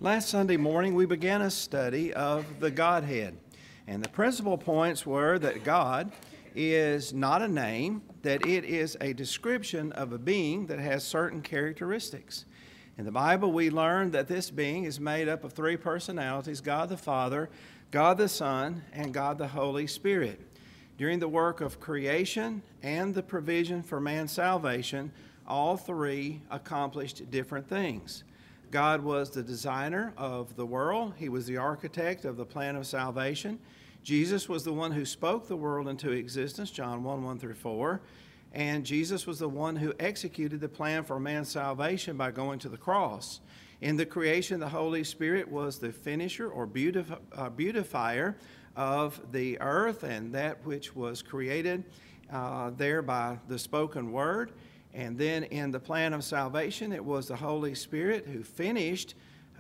Last Sunday morning, we began a study of the Godhead. And the principal points were that God is not a name, that it is a description of a being that has certain characteristics. In the Bible, we learned that this being is made up of three personalities: God the Father, God the Son, and God the Holy Spirit. During the work of creation and the provision for man's salvation, all three accomplished different things. God was the designer of the world. He was the architect of the plan of salvation. Jesus was the one who spoke the world into existence, John 1 through 4. And Jesus was the one who executed the plan for man's salvation by going to the cross. In the creation, the Holy Spirit was the finisher or beautifier of the earth and that which was created there by the spoken word. And then in the plan of salvation, it was the Holy Spirit who finished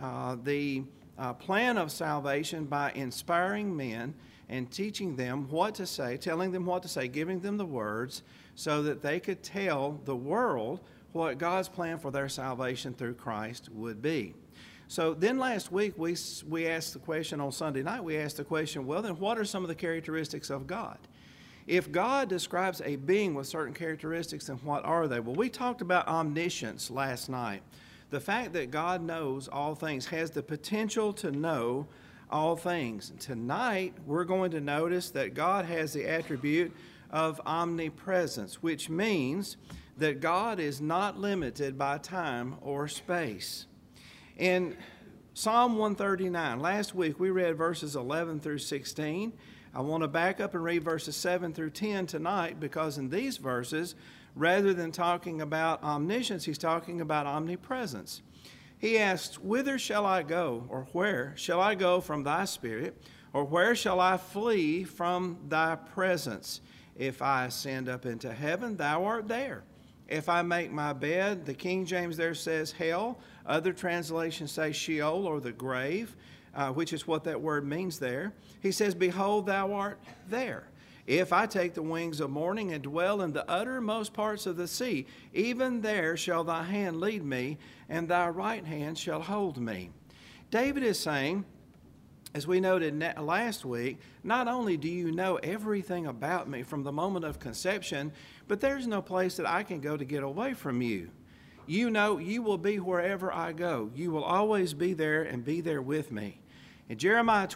the plan of salvation by inspiring men and teaching them what to say, telling them what to say, giving them the words so that they could tell the world what God's plan for their salvation through Christ would be. So then last week we asked the question on Sunday night, we asked the question, well, then what are some of the characteristics of God? If God describes a being with certain characteristics, then what are they? Well, we talked about omniscience last night. The fact that God knows all things, has the potential to know all things. Tonight, we're going to notice that God has the attribute of omnipresence, which means that God is not limited by time or space. In Psalm 139, last week we read verses 11 through 16. I want to back up and read verses 7 through 10 tonight, because in these verses, rather than talking about omniscience, he's talking about omnipresence. He asks, "Whither shall I go, or where shall I go from thy spirit? Or where shall I flee from thy presence? If I ascend up into heaven, thou art there. If I make my bed," the King James there says hell. Other translations say Sheol, or the grave, which is what that word means there. He says, "Behold, thou art there. If I take the wings of morning and dwell in the uttermost parts of the sea, even there shall thy hand lead me, and thy right hand shall hold me." David is saying, as we noted last week, not only do you know everything about me from the moment of conception, but there's no place that I can go to get away from you. You know you will be wherever I go. You will always be there and be there with me. In Jeremiah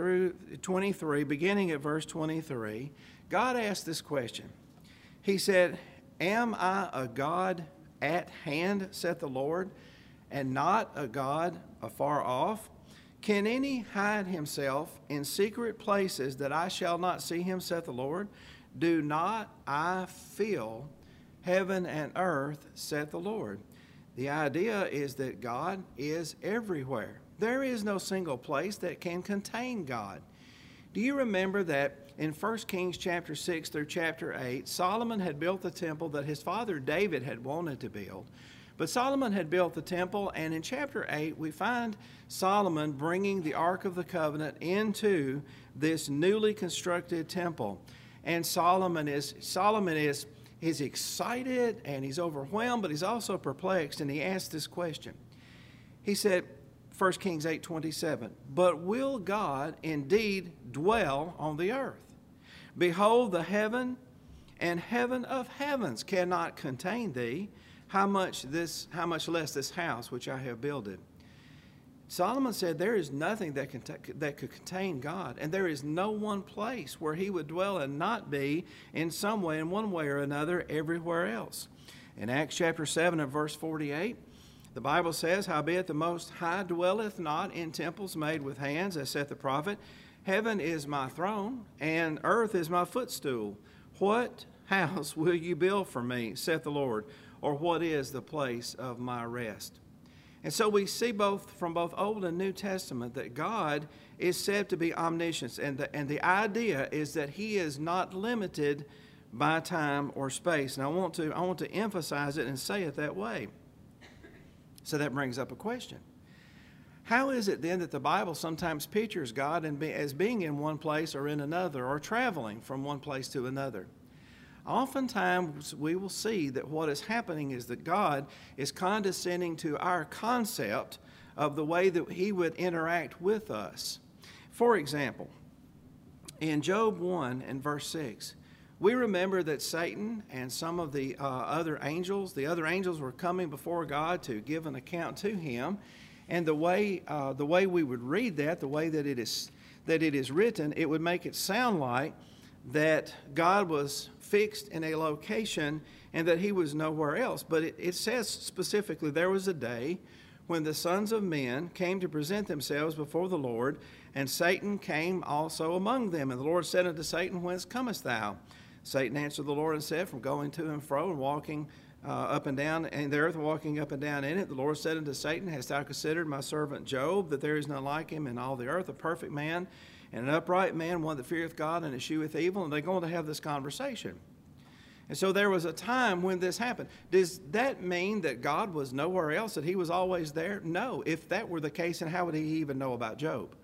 23, beginning at verse 23, God asked this question. He said, "Am I a God at hand, saith the Lord, and not a God afar off? Can any hide himself in secret places that I shall not see him, saith the Lord? Do not I fill heaven and earth, saith the Lord?" The idea is that God is everywhere. There is no single place that can contain God. Do you remember that in 1 Kings chapter 6 through chapter 8, Solomon had built the temple that his father David had wanted to build? But Solomon had built the temple, and in chapter 8, we find Solomon bringing the Ark of the Covenant into this newly constructed temple. And Solomon is excited and he's overwhelmed, but he's also perplexed, and he asked this question. He said, 1 Kings 8:27, "But will God indeed dwell on the earth? Behold, the heaven and heaven of heavens cannot contain thee. How much less this house which I have builded?" Solomon said there is nothing that could contain God, and there is no one place where he would dwell and not be in some way, in one way or another, everywhere else. In Acts chapter 7 and verse 48, the Bible says, "Howbeit the Most High dwelleth not in temples made with hands, as saith the prophet, Heaven is my throne, and earth is my footstool. What house will you build for me, saith the Lord? Or what is the place of my rest?" And so we see from both Old and New Testament that God is said to be omniscient, and the idea is that he is not limited by time or space. And I want to emphasize it and say it that way. So that brings up a question. How is it then that the Bible sometimes pictures God as being in one place or in another, or traveling from one place to another? Oftentimes we will see that what is happening is that God is condescending to our concept of the way that he would interact with us. For example, in Job 1 and verse 6, we remember that Satan and some of the other angels were coming before God to give an account to him. And the way we would read that, the way that it is written, it would make it sound like that God was fixed in a location and that he was nowhere else. But it says specifically, there was a day when the sons of men came to present themselves before the Lord, and Satan came also among them. And the Lord said unto Satan, Whence comest thou? Satan answered the Lord and said, From going to and fro and walking up and down, and the earth walking up and down in it. The Lord said unto Satan, Hast thou considered my servant Job, that there is none like him in all the earth, a perfect man, and an upright man, one that feareth God and escheweth evil? And they're going to have this conversation. And so there was a time when this happened. Does that mean that God was nowhere else, that he was always there? No. If that were the case, then how would he even know about Job?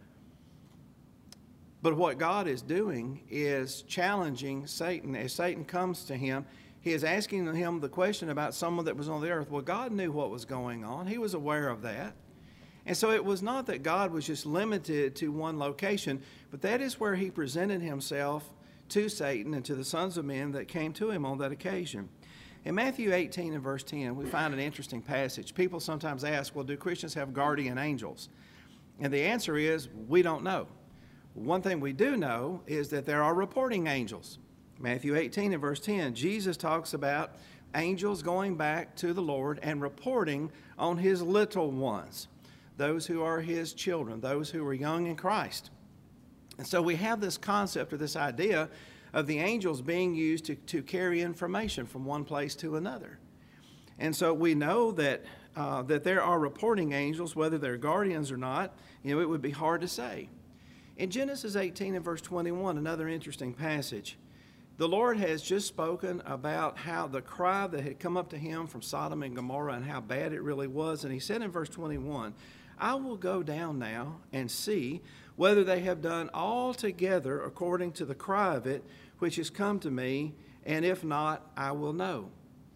But what God is doing is challenging Satan. As Satan comes to him, he is asking him the question about someone that was on the earth. Well, God knew what was going on. He was aware of that. And so it was not that God was just limited to one location, but that is where he presented himself to Satan and to the sons of men that came to him on that occasion. In Matthew 18 and verse 10, we find an interesting passage. People sometimes ask, well, do Christians have guardian angels? And the answer is, we don't know. One thing we do know is that there are reporting angels. Matthew 18 and verse 10, Jesus talks about angels going back to the Lord and reporting on his little ones, those who are his children, those who are young in Christ. And so we have this concept or this idea of the angels being used to carry information from one place to another. And so we know that there are reporting angels, whether they're guardians or not. It would be hard to say. In Genesis 18 and verse 21, another interesting passage, the Lord has just spoken about how the cry that had come up to him from Sodom and Gomorrah and how bad it really was. And he said in verse 21, I will go down now and see whether they have done altogether according to the cry of it which has come to me, and if not, I will know.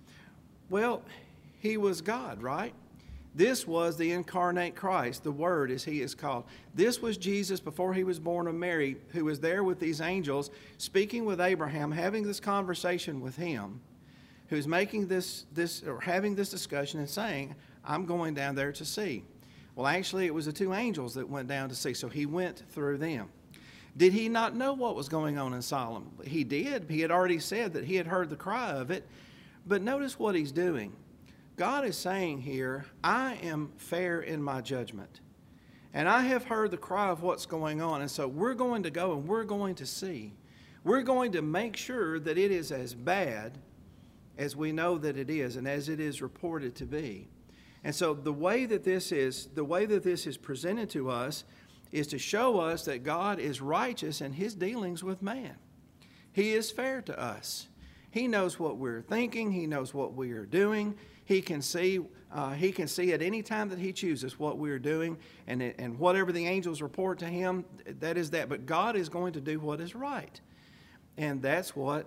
Well, he was God, right? This was the incarnate Christ, the Word as he is called. This was Jesus before he was born of Mary, who was there with these angels, speaking with Abraham, having this conversation with him, who's making this or having this discussion and saying, I'm going down there to see. Well, actually, it was the two angels that went down to see, so he went through them. Did he not know what was going on in Sodom? He did. He had already said that he had heard the cry of it. But notice what he's doing. God is saying here, I am fair in my judgment. And I have heard the cry of what's going on. And so we're going to go and we're going to see. We're going to make sure that it is as bad as we know that it is and as it is reported to be. And so the way that this is presented to us is to show us that God is righteous in his dealings with man. He is fair to us. He knows what we're thinking. He knows what we are doing. He can see at any time that he chooses what we're doing, and whatever the angels report to him, that is that. But God is going to do what is right. And that's what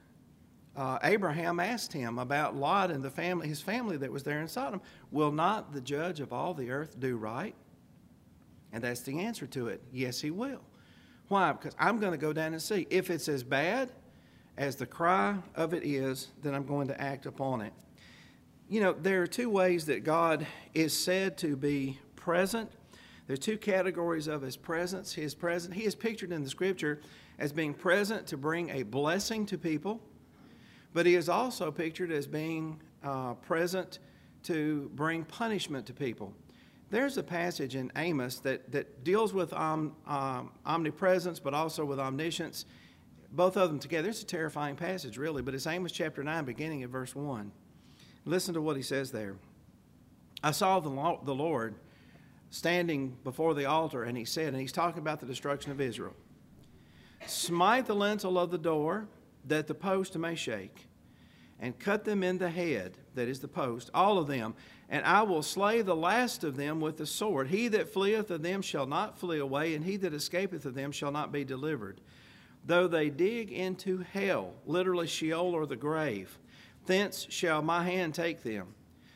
Abraham asked him about Lot and his family that was there in Sodom. Will not the judge of all the earth do right? And that's the answer to it. Yes, he will. Why? Because I'm going to go down and see. If it's as bad as the cry of it is, then I'm going to act upon it. You know, there are two ways that God is said to be present. There are two categories of his presence. He is pictured in the Scripture as being present to bring a blessing to people, but he is also pictured as being present to bring punishment to people. There's a passage in Amos that deals with omnipresence, but also with omniscience, both of them together. It's a terrifying passage, really, but it's Amos chapter 9, beginning at verse 1. Listen to what he says there. I saw the Lord standing before the altar, and he said, and he's talking about the destruction of Israel, smite the lintel of the door, that the post may shake, and cut them in the head, that is the post, all of them, and I will slay the last of them with the sword. He that fleeth of them shall not flee away, and he that escapeth of them shall not be delivered. Though they dig into hell, literally Sheol or the grave, thence shall my hand take them.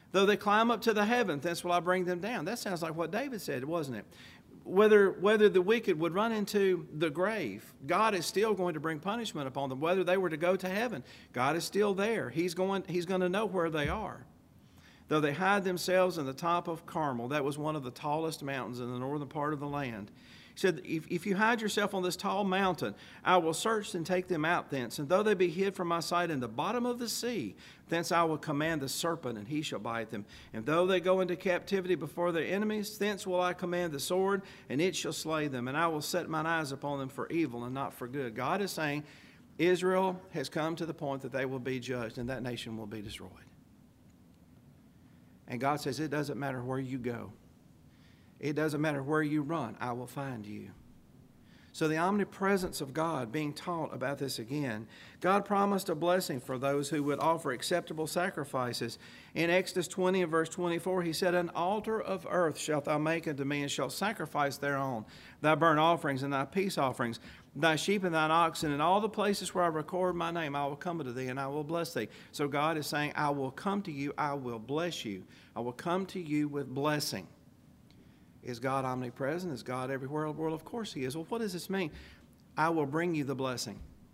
Though they climb up to the heavens, thence will I bring them down. That sounds like what David said, wasn't it? Whether the wicked would run into the grave, God is still going to bring punishment upon them. Whether they were to go to heaven, God is still there. He's going to know where they are. Though they hide themselves in the top of Carmel, that was one of the tallest mountains in the northern part of the land. He said, if you hide yourself on this tall mountain, I will search and take them out thence. And though they be hid from my sight in the bottom of the sea, thence I will command the serpent, and he shall bite them. And though they go into captivity before their enemies, thence will I command the sword, and it shall slay them. And I will set mine eyes upon them for evil and not for good. God is saying Israel has come to the point that they will be judged, and that nation will be destroyed. And God says, it doesn't matter where you go. It doesn't matter where you run, I will find you. So the omnipresence of God being taught about this again. God promised a blessing for those who would offer acceptable sacrifices. In Exodus 20 and verse 24, he said, an altar of earth shalt thou make unto me, and shalt sacrifice thereon thy burnt offerings and thy peace offerings, thy sheep and thine oxen, and all the places where I record my name, I will come unto thee, and I will bless thee. So God is saying, I will come to you, I will bless you. I will come to you with blessing. Is God omnipresent? Is God everywhere in the world? Of course he is. Well, what does this mean? I will bring you the blessing.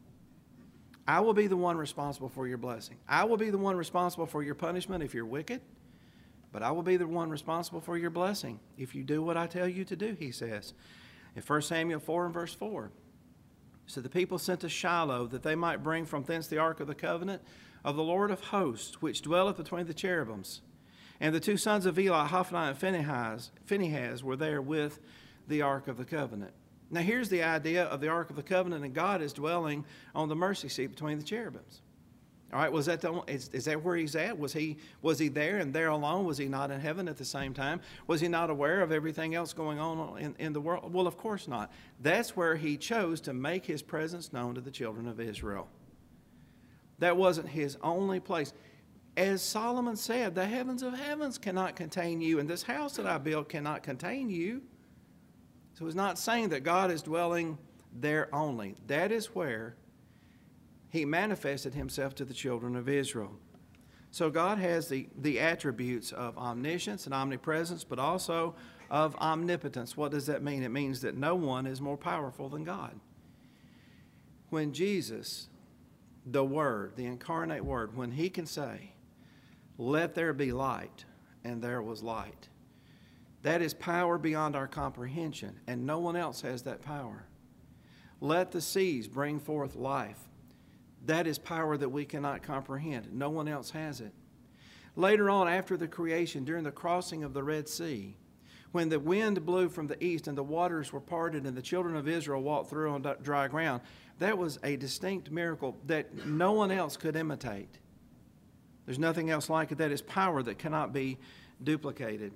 I will be the one responsible for your blessing. I will be the one responsible for your punishment if you're wicked, but I will be the one responsible for your blessing if you do what I tell you to do, he says. In 1 Samuel 4 and verse 4, so the people sent to Shiloh that they might bring from thence the ark of the covenant of the Lord of hosts, which dwelleth between the cherubims. And the two sons of Eli, Hophni and Phinehas, were there with the Ark of the Covenant. Now here's the idea of the Ark of the Covenant, and God is dwelling on the mercy seat between the cherubims. All right, is that where he's at? Was he there and there alone? Was he not in heaven at the same time? Was he not aware of everything else going on in the world? Well, of course not. That's where he chose to make his presence known to the children of Israel. That wasn't his only place. As Solomon said, the heavens of heavens cannot contain you, and this house that I built cannot contain you. So he's not saying that God is dwelling there only. That is where he manifested himself to the children of Israel. So God has the attributes of omniscience and omnipresence, but also of omnipotence. What does that mean? It means that no one is more powerful than God. When Jesus, the Word, the incarnate Word, when he can say, let there be light, and there was light. That is power beyond our comprehension, and no one else has that power. Let the seas bring forth life. That is power that we cannot comprehend. No one else has it. Later on, after the creation, during the crossing of the Red Sea, when the wind blew from the east and the waters were parted and the children of Israel walked through on dry ground, that was a distinct miracle that no one else could imitate. There's nothing else like it. That is power that cannot be duplicated.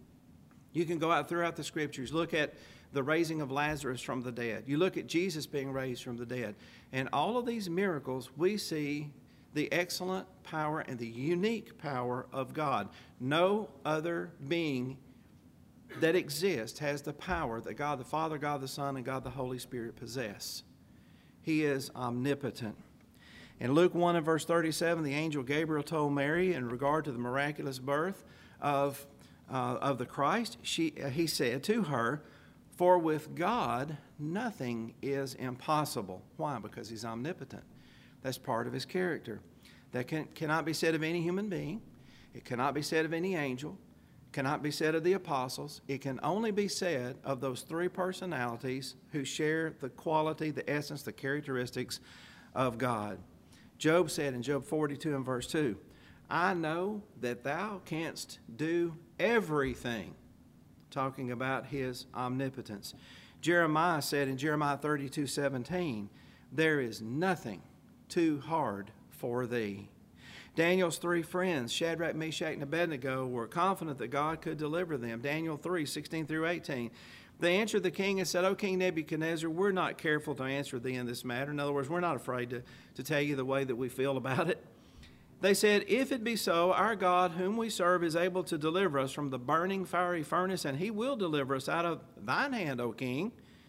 You can go out throughout the Scriptures, look at the raising of Lazarus from the dead. You look at Jesus being raised from the dead. And all of these miracles, we see the excellent power and the unique power of God. No other being that exists has the power that God the Father, God the Son, and God the Holy Spirit possess. He is omnipotent. In Luke 1 and verse 37, the angel Gabriel told Mary in regard to the miraculous birth of the Christ, he said to her, for with God nothing is impossible. Why? Because he's omnipotent. That's part of his character. That cannot be said of any human being. It cannot be said of any angel. It cannot be said of the apostles. It can only be said of those three personalities who share the quality, the essence, the characteristics of God. Job said in Job 42 and verse 2, I know that thou canst do everything, talking about his omnipotence. Jeremiah said in Jeremiah 32:17, there is nothing too hard for thee. Daniel's three friends, Shadrach, Meshach, and Abednego, were confident that God could deliver them. Daniel 3:16 through 18. They answered the king and said, O King Nebuchadnezzar, we're not careful to answer thee in this matter. In other words, we're not afraid to tell you the way that we feel about it. They said, if it be so, our God, whom we serve, is able to deliver us from the burning fiery furnace, and he will deliver us out of thine hand, O king.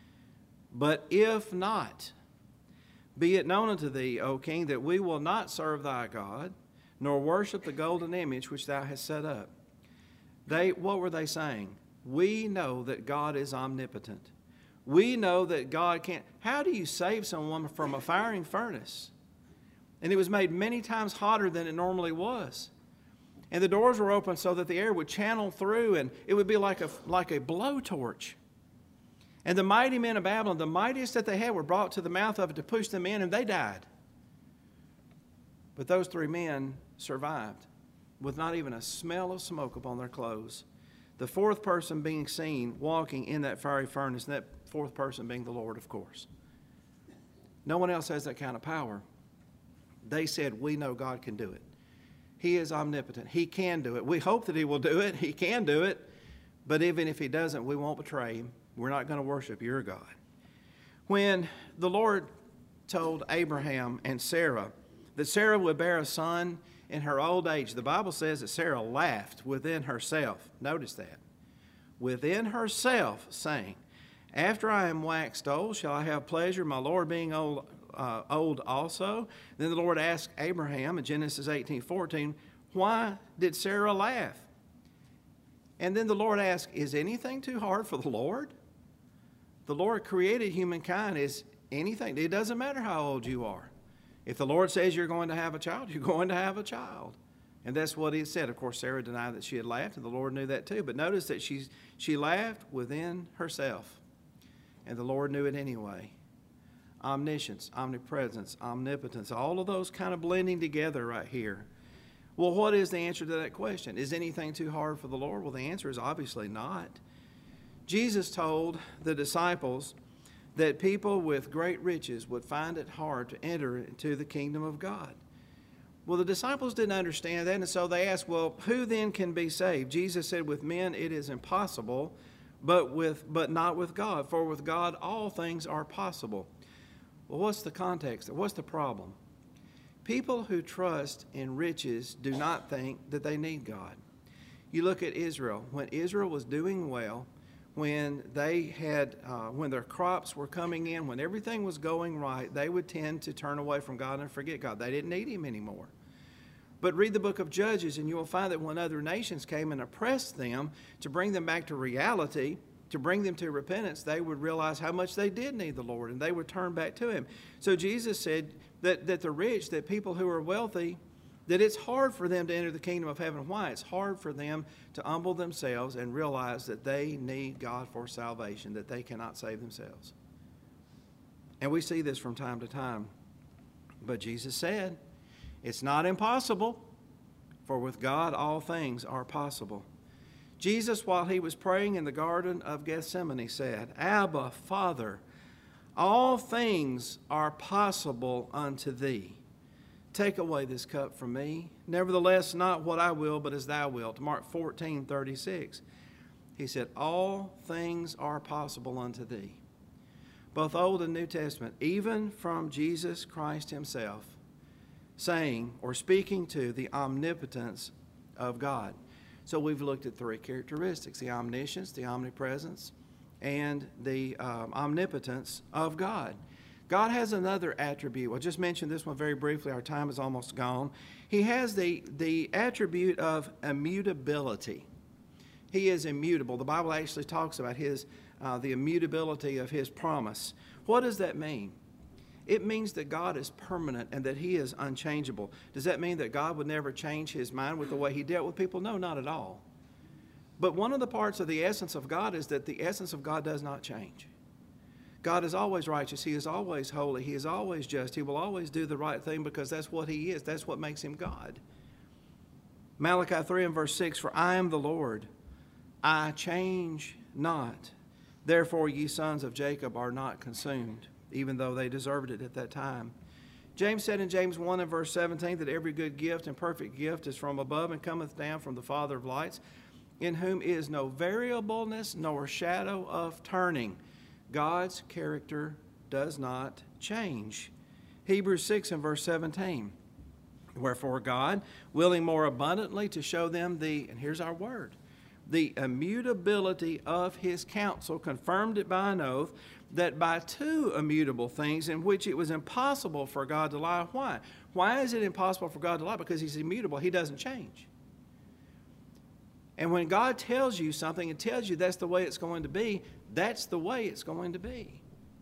But if not, be it known unto thee, O king, that we will not serve thy God, nor worship the golden image which thou hast set up. What were they saying? We know that God is omnipotent. We know that God can't. How do you save someone from a firing furnace? And it was made many times hotter than it normally was. And the doors were open so that the air would channel through, and it would be like a blowtorch. And the mighty men of Babylon, the mightiest that they had, were brought to the mouth of it to push them in, and they died. But those 3 men survived with not even a smell of smoke upon their clothes. The 4th person being seen walking in that fiery furnace, and that 4th person being the Lord, of course. No one else has that kind of power. They said, we know God can do it. He is omnipotent. He can do it. We hope that He will do it. He can do it. But even if He doesn't, we won't betray Him. We're not going to worship your God. When the Lord told Abraham and Sarah that Sarah would bear a son in her old age, the Bible says that Sarah laughed within herself. Notice that. Within herself, saying, after I am waxed old, shall I have pleasure, my Lord being old also? Then the Lord asked Abraham in Genesis 18:14, why did Sarah laugh? And then the Lord asked, is anything too hard for the Lord? The Lord created humankind. Is anything? It doesn't matter how old you are. If the Lord says you're going to have a child, you're going to have a child. And that's what He said. Of course, Sarah denied that she had laughed, and the Lord knew that too. But notice that she laughed within herself, and the Lord knew it anyway. Omniscience, omnipresence, omnipotence, all of those kind of blending together right here. Well, what is the answer to that question? Is anything too hard for the Lord? Well, the answer is obviously not. Jesus told the disciples that people with great riches would find it hard to enter into the kingdom of God. Well, the disciples didn't understand that, and so they asked, well, who then can be saved? Jesus said, with men it is impossible, but not with God, for with God all things are possible. Well, what's the context? What's the problem? People who trust in riches do not think that they need God. You look at Israel. When Israel was doing well, when their crops were coming in, when everything was going right, they would tend to turn away from God and forget God. They didn't need Him anymore. But read the book of Judges, and you will find that when other nations came and oppressed them to bring them back to reality, to bring them to repentance, they would realize how much they did need the Lord, and they would turn back to Him. So Jesus said that the rich, that people who are wealthy, that it's hard for them to enter the kingdom of heaven. Why? It's hard for them to humble themselves and realize that they need God for salvation, that they cannot save themselves. And we see this from time to time. But Jesus said, it's not impossible, for with God all things are possible. Jesus, while He was praying in the Garden of Gethsemane, said, Abba, Father, all things are possible unto Thee. Take away this cup from me. Nevertheless, not what I will, but as Thou wilt. Mark 14:36. He said, all things are possible unto Thee. Both Old and New Testament, even from Jesus Christ Himself, saying or speaking to the omnipotence of God. So we've looked at 3 characteristics: the omniscience, the omnipresence, and the omnipotence of God. God has another attribute. I'll just mention this one very briefly. Our time is almost gone. He has the attribute of immutability. He is immutable. The Bible actually talks about the immutability of His promise. What does that mean? It means that God is permanent and that He is unchangeable. Does that mean that God would never change His mind with the way He dealt with people? No, not at all. But one of the parts of the essence of God is that the essence of God does not change. God is always righteous. He is always holy. He is always just. He will always do the right thing because that's what He is. That's what makes Him God. Malachi 3 and verse 6, for I am the Lord, I change not. Therefore ye sons of Jacob are not consumed, even though they deserved it at that time. James said in James 1 and verse 17 that every good gift and perfect gift is from above and cometh down from the Father of lights, in whom is no variableness nor shadow of turning. God's character does not change. Hebrews 6 and verse 17. Wherefore God, willing more abundantly to show them and here's our word, the immutability of His counsel, confirmed it by an oath, that by 2 immutable things in which it was impossible for God to lie. Why? Why is it impossible for God to lie? Because He's immutable. He doesn't change. And when God tells you something and tells you that's the way it's going to be, that's the way it's going to be.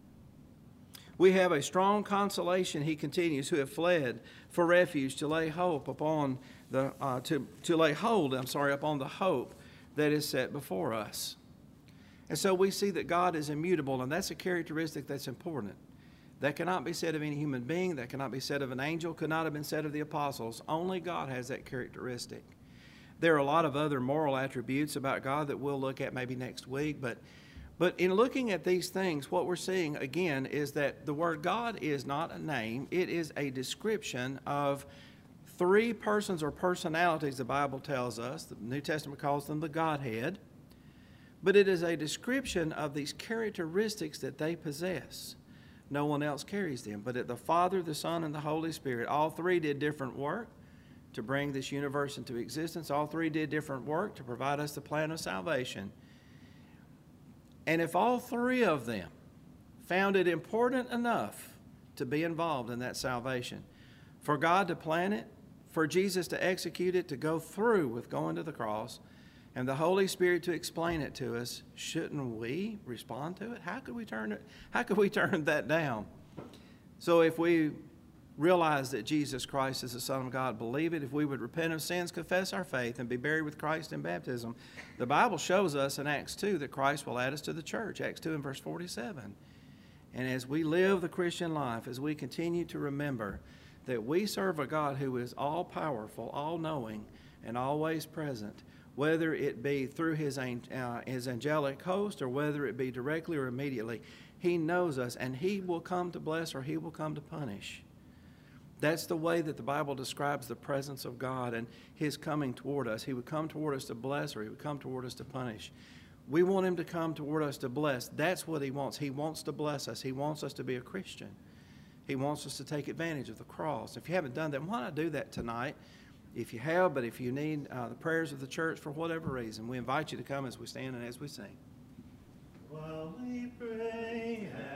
We have a strong consolation, he continues, who have fled for refuge to lay hope upon the to lay hold, upon the hope that is set before us. And so we see that God is immutable, and that's a characteristic that's important. That cannot be said of any human being, that cannot be said of an angel, could not have been said of the apostles. Only God has that characteristic. There are a lot of other moral attributes about God that we'll look at maybe next week, but in looking at these things, what we're seeing again is that the word God is not a name, it is a description of three persons or personalities, the Bible tells us. The New Testament calls them the Godhead. But it is a description of these characteristics that they possess. No one else carries them. But the Father, the Son, and the Holy Spirit, all three did different work to bring this universe into existence. All three did different work to provide us the plan of salvation. And if all three of them found it important enough to be involved in that salvation, for God to plan it, for Jesus to execute it, to go through with going to the cross, and the Holy Spirit to explain it to us, shouldn't we respond to it? How could we turn that down? So if we realize that Jesus Christ is the Son of God, believe it, if we would repent of sins, confess our faith, and be buried with Christ in baptism, the Bible shows us in Acts 2 that Christ will add us to the church, Acts 2 and verse 47. And as we live the Christian life, as we continue to remember that we serve a God who is all-powerful, all-knowing, and always present, whether it be through his angelic host or whether it be directly or immediately, he knows us, and he will come to bless or he will come to punish. That's the way that the Bible describes the presence of God and his coming toward us. He would come toward us to bless or he would come toward us to punish. We want him to come toward us to bless. That's what he wants. He wants to bless us. He wants us to be a Christian. He wants us to take advantage of the cross. If you haven't done that, why not do that tonight? If you have, but if you need the prayers of the church for whatever reason, we invite you to come as we stand and as we sing. While we pray